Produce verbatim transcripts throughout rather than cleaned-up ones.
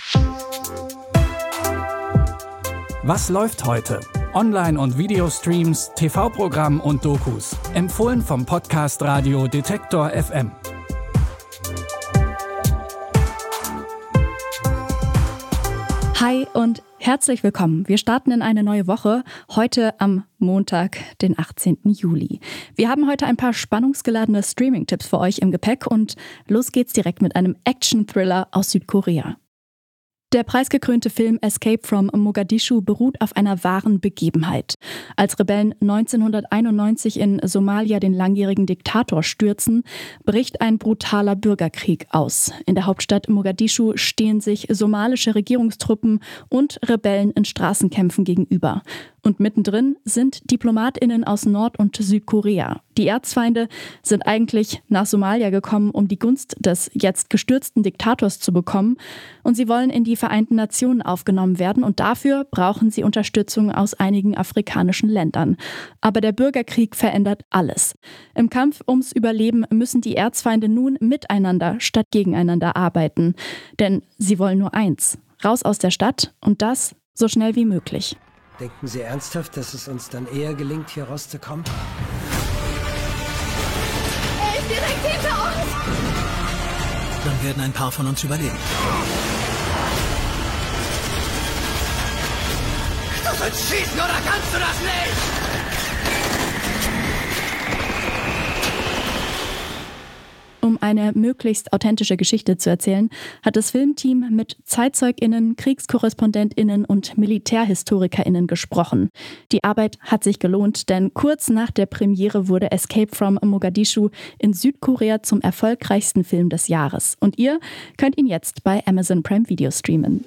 Was läuft heute? Online- und Videostreams, T V-Programm und Dokus. Empfohlen vom Podcast Radio Detektor F M. Hi und herzlich willkommen. Wir starten in eine neue Woche, heute am Montag, den achtzehnten Juli. Wir haben heute ein paar spannungsgeladene Streaming-Tipps für euch im Gepäck und los geht's direkt mit einem Action-Thriller aus Südkorea. Der preisgekrönte Film Escape from Mogadischu beruht auf einer wahren Begebenheit. Als Rebellen neunzehnhunderteinundneunzig in Somalia den langjährigen Diktator stürzen, bricht ein brutaler Bürgerkrieg aus. In der Hauptstadt Mogadischu stehen sich somalische Regierungstruppen und Rebellen in Straßenkämpfen gegenüber. Und mittendrin sind DiplomatInnen aus Nord- und Südkorea. Die Erzfeinde sind eigentlich nach Somalia gekommen, um die Gunst des jetzt gestürzten Diktators zu bekommen. Und sie wollen in die Vereinten Nationen aufgenommen werden. Und dafür brauchen sie Unterstützung aus einigen afrikanischen Ländern. Aber der Bürgerkrieg verändert alles. Im Kampf ums Überleben müssen die Erzfeinde nun miteinander statt gegeneinander arbeiten. Denn sie wollen nur eins: raus aus der Stadt und das so schnell wie möglich. Denken Sie ernsthaft, dass es uns dann eher gelingt, hier rauszukommen? Er ist direkt hinter uns! Dann werden ein paar von uns überleben. Du sollst schießen oder kannst du das nicht? Um eine möglichst authentische Geschichte zu erzählen, hat das Filmteam mit ZeitzeugInnen, KriegskorrespondentInnen und MilitärhistorikerInnen gesprochen. Die Arbeit hat sich gelohnt, denn kurz nach der Premiere wurde Escape from Mogadischu in Südkorea zum erfolgreichsten Film des Jahres. Und ihr könnt ihn jetzt bei Amazon Prime Video streamen.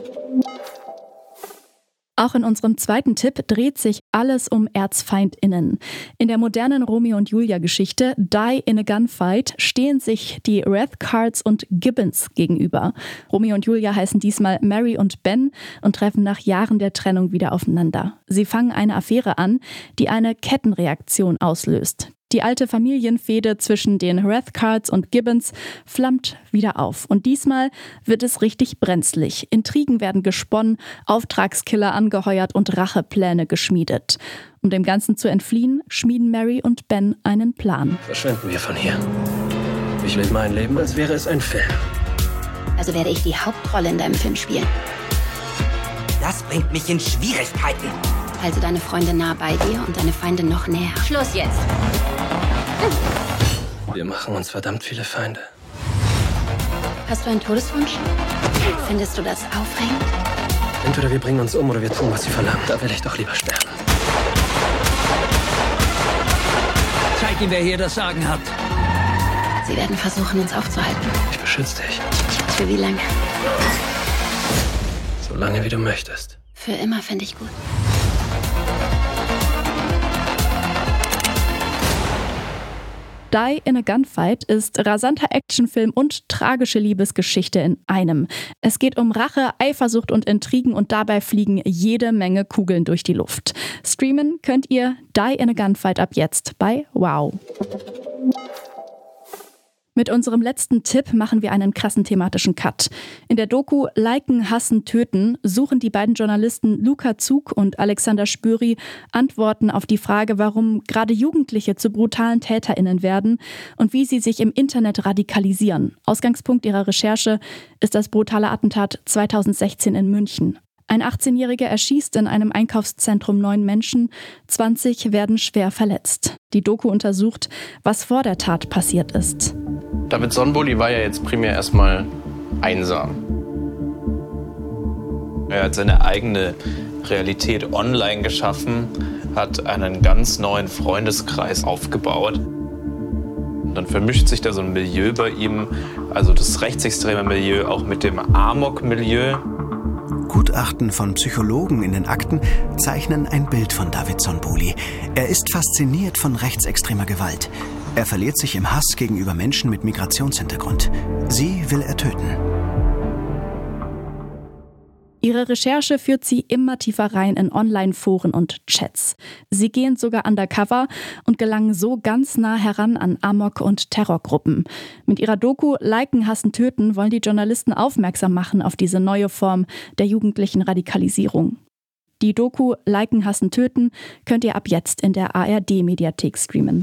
Auch in unserem zweiten Tipp dreht sich alles um ErzfeindInnen. In der modernen Romeo und Julia-Geschichte Die in a Gunfight stehen sich die Rathcards und Gibbons gegenüber. Romeo und Julia heißen diesmal Mary und Ben und treffen nach Jahren der Trennung wieder aufeinander. Sie fangen eine Affäre an, die eine Kettenreaktion auslöst. Die alte Familienfehde zwischen den Rathcards und Gibbons flammt wieder auf. Und diesmal wird es richtig brenzlig. Intrigen werden gesponnen, Auftragskiller angeheuert und Rachepläne geschmiedet. Um dem Ganzen zu entfliehen, schmieden Mary und Ben einen Plan. Verschwinden wir von hier. Ich lebe mein Leben, als wäre es ein Film. Also werde ich die Hauptrolle in deinem Film spielen. Das bringt mich in Schwierigkeiten. Halte deine Freunde nah bei dir und deine Feinde noch näher. Schluss jetzt! Wir machen uns verdammt viele Feinde. Hast du einen Todeswunsch? Findest du das aufregend? Entweder wir bringen uns um oder wir tun, was sie verlangen. Da will ich doch lieber sterben. Zeig ihm, wer hier das Sagen hat. Sie werden versuchen, uns aufzuhalten. Ich beschütze dich. Für wie lange? So lange, wie du möchtest. Für immer finde ich gut. Die in a Gunfight ist rasanter Actionfilm und tragische Liebesgeschichte in einem. Es geht um Rache, Eifersucht und Intrigen und dabei fliegen jede Menge Kugeln durch die Luft. Streamen könnt ihr Die in a Gunfight ab jetzt bei Wow. Mit unserem letzten Tipp machen wir einen krassen thematischen Cut. In der Doku Liken, Hassen, Töten suchen die beiden Journalisten Luca Zug und Alexander Spöri Antworten auf die Frage, warum gerade Jugendliche zu brutalen TäterInnen werden und wie sie sich im Internet radikalisieren. Ausgangspunkt ihrer Recherche ist das brutale Attentat zweitausendsechzehn in München. Ein achtzehnjähriger erschießt in einem Einkaufszentrum neun Menschen, zwanzig werden schwer verletzt. Die Doku untersucht, was vor der Tat passiert ist. David Sonboli war ja jetzt primär erstmal einsam. Er hat seine eigene Realität online geschaffen, hat einen ganz neuen Freundeskreis aufgebaut. Und dann vermischt sich da so ein Milieu bei ihm, also das rechtsextreme Milieu, auch mit dem Amok-Milieu. Gutachten von Psychologen in den Akten zeichnen ein Bild von David Sonboli. Er ist fasziniert von rechtsextremer Gewalt. Er verliert sich im Hass gegenüber Menschen mit Migrationshintergrund. Sie will er töten. Ihre Recherche führt sie immer tiefer rein in Online-Foren und Chats. Sie gehen sogar undercover und gelangen so ganz nah heran an Amok- und Terrorgruppen. Mit ihrer Doku Liken, Hassen, Töten wollen die Journalisten aufmerksam machen auf diese neue Form der jugendlichen Radikalisierung. Die Doku Liken, Hassen, Töten könnt ihr ab jetzt in der A R D-Mediathek streamen.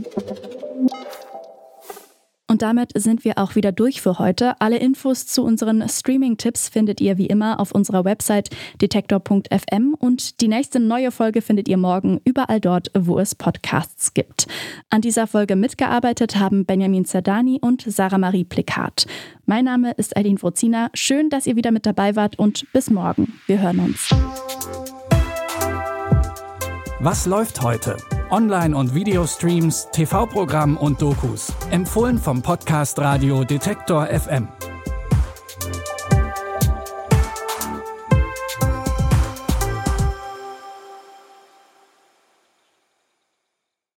Und damit sind wir auch wieder durch für heute. Alle Infos zu unseren Streaming-Tipps findet ihr wie immer auf unserer Website detektor punkt f m und die nächste neue Folge findet ihr morgen überall dort, wo es Podcasts gibt. An dieser Folge mitgearbeitet haben Benjamin Zerdani und Sarah Marie Plikat. Mein Name ist Eileen Wrozina. Schön, dass ihr wieder mit dabei wart und bis morgen. Wir hören uns. Was läuft heute? Online- und Videostreams, T V-Programm und Dokus. Empfohlen vom Podcast Radio Detektor F M.